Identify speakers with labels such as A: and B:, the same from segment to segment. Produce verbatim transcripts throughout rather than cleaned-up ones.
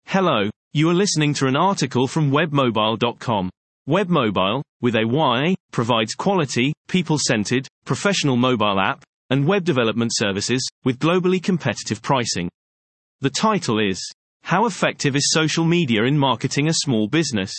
A: Hello, you are listening to an article from webmobile dot com. Webmobile, with a Y, provides quality, people-centered, professional mobile app and web development services with globally competitive pricing. The title is, How Effective is Social Media in Marketing a Small Business?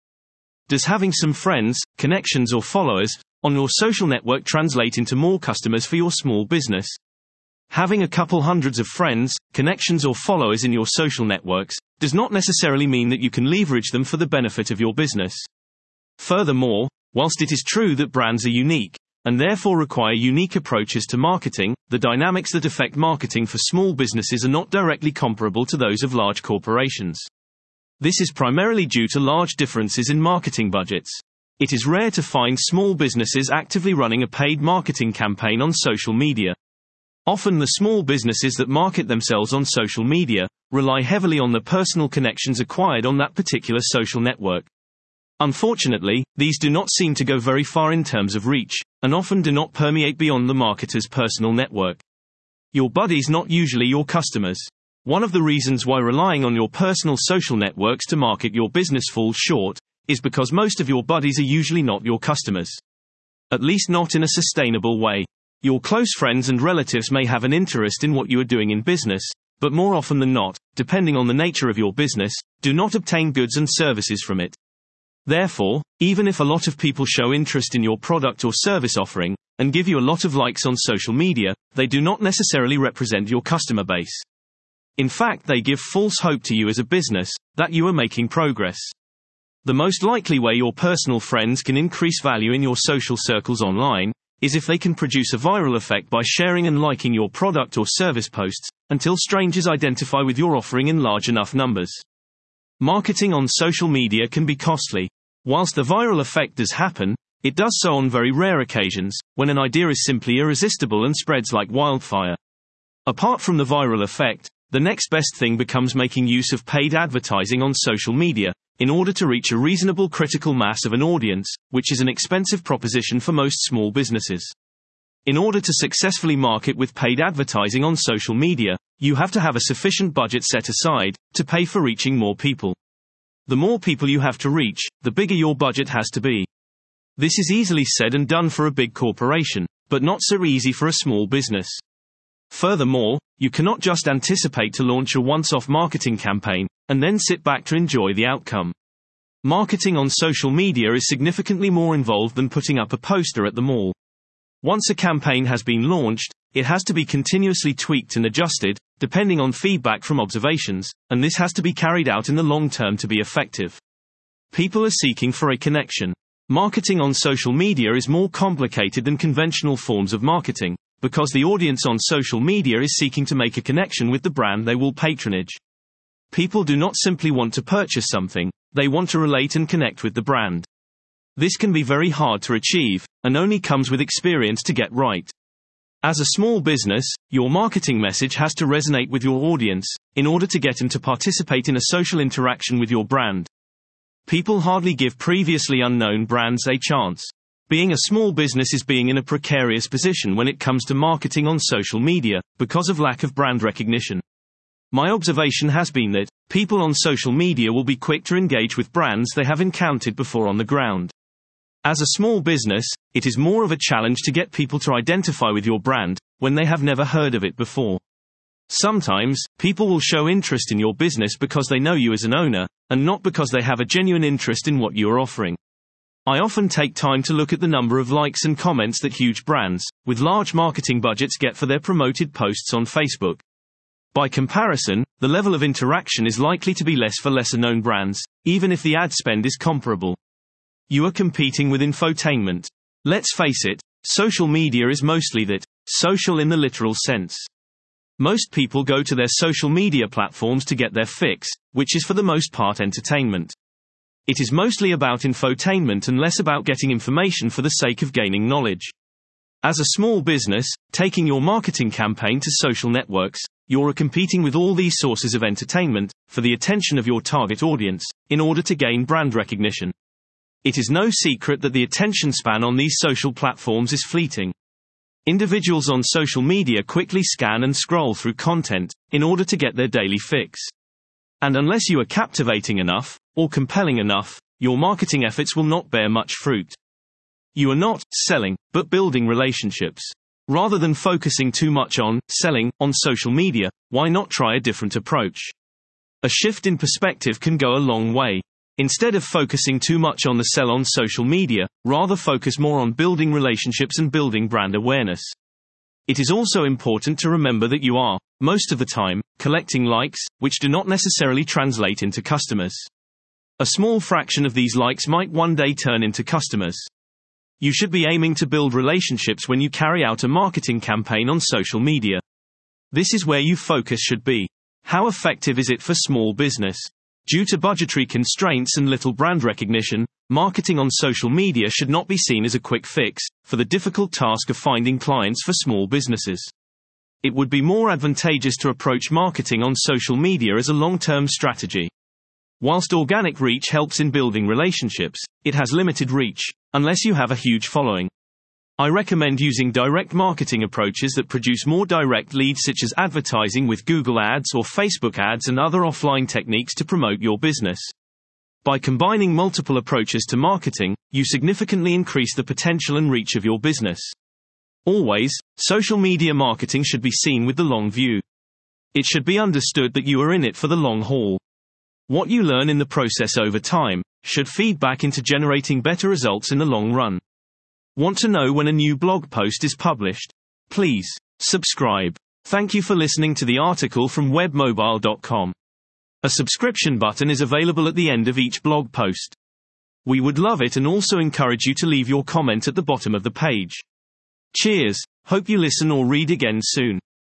A: Does having some friends, connections or followers on your social network translate into more customers for your small business? Having a couple hundreds of friends, connections or followers in your social networks does not necessarily mean that you can leverage them for the benefit of your business. Furthermore, whilst it is true that brands are unique, and therefore require unique approaches to marketing, the dynamics that affect marketing for small businesses are not directly comparable to those of large corporations. This is primarily due to large differences in marketing budgets. It is rare to find small businesses actively running a paid marketing campaign on social media. Often the small businesses that market themselves on social media rely heavily on the personal connections acquired on that particular social network. Unfortunately, these do not seem to go very far in terms of reach, and often do not permeate beyond the marketer's personal network. Your buddies not usually your customers. One of the reasons why relying on your personal social networks to market your business falls short is because most of your buddies are usually not your customers. At least not in a sustainable way. Your close friends and relatives may have an interest in what you are doing in business, but more often than not, depending on the nature of your business, do not obtain goods and services from it. Therefore, even if a lot of people show interest in your product or service offering, and give you a lot of likes on social media, they do not necessarily represent your customer base. In fact, they give false hope to you as a business, that you are making progress. The most likely way your personal friends can increase value in your social circles online is if they can produce a viral effect by sharing and liking your product or service posts, until strangers identify with your offering in large enough numbers. Marketing on social media can be costly. Whilst the viral effect does happen, it does so on very rare occasions, when an idea is simply irresistible and spreads like wildfire. Apart from the viral effect, the next best thing becomes making use of paid advertising on social media, in order to reach a reasonable critical mass of an audience, which is an expensive proposition for most small businesses. In order to successfully market with paid advertising on social media, you have to have a sufficient budget set aside to pay for reaching more people. The more people you have to reach, the bigger your budget has to be. This is easily said and done for a big corporation, but not so easy for a small business. Furthermore, you cannot just anticipate to launch a once-off marketing campaign, and then sit back to enjoy the outcome. Marketing on social media is significantly more involved than putting up a poster at the mall. Once a campaign has been launched, it has to be continuously tweaked and adjusted, depending on feedback from observations, and this has to be carried out in the long term to be effective. People are seeking for a connection. Marketing on social media is more complicated than conventional forms of marketing, because the audience on social media is seeking to make a connection with the brand they will patronage. People do not simply want to purchase something, they want to relate and connect with the brand. This can be very hard to achieve, and only comes with experience to get right. As a small business, your marketing message has to resonate with your audience, in order to get them to participate in a social interaction with your brand. People hardly give previously unknown brands a chance. Being a small business is being in a precarious position when it comes to marketing on social media, because of lack of brand recognition. My observation has been that people on social media will be quick to engage with brands they have encountered before on the ground. As a small business, it is more of a challenge to get people to identify with your brand when they have never heard of it before. Sometimes, people will show interest in your business because they know you as an owner, and not because they have a genuine interest in what you are offering. I often take time to look at the number of likes and comments that huge brands, with large marketing budgets, get for their promoted posts on Facebook. By comparison, the level of interaction is likely to be less for lesser-known brands, even if the ad spend is comparable. You are competing with infotainment. Let's face it, social media is mostly that, social in the literal sense. Most people go to their social media platforms to get their fix, which is for the most part entertainment. It is mostly about infotainment and less about getting information for the sake of gaining knowledge. As a small business, taking your marketing campaign to social networks, you are competing with all these sources of entertainment, for the attention of your target audience, in order to gain brand recognition. It is no secret that the attention span on these social platforms is fleeting. Individuals on social media quickly scan and scroll through content, in order to get their daily fix. And unless you are captivating enough, or compelling enough, your marketing efforts will not bear much fruit. You are not selling, but building relationships. Rather than focusing too much on selling on social media, why not try a different approach? A shift in perspective can go a long way. Instead of focusing too much on the sell on social media, rather focus more on building relationships and building brand awareness. It is also important to remember that you are, most of the time, collecting likes, which do not necessarily translate into customers. A small fraction of these likes might one day turn into customers. You should be aiming to build relationships when you carry out a marketing campaign on social media. This is where your focus should be. How effective is it for small business? Due to budgetary constraints and little brand recognition, marketing on social media should not be seen as a quick fix for the difficult task of finding clients for small businesses. It would be more advantageous to approach marketing on social media as a long-term strategy. Whilst organic reach helps in building relationships, it has limited reach, unless you have a huge following. I recommend using direct marketing approaches that produce more direct leads, such as advertising with Google Ads or Facebook Ads and other offline techniques to promote your business. By combining multiple approaches to marketing, you significantly increase the potential and reach of your business. Always, social media marketing should be seen with the long view. It should be understood that you are in it for the long haul. What you learn in the process over time should feed back into generating better results in the long run. Want to know when a new blog post is published? Please subscribe. Thank you for listening to the article from web mobile dot com. A subscription button is available at the end of each blog post. We would love it and also encourage you to leave your comment at the bottom of the page. Cheers, hope you listen or read again soon.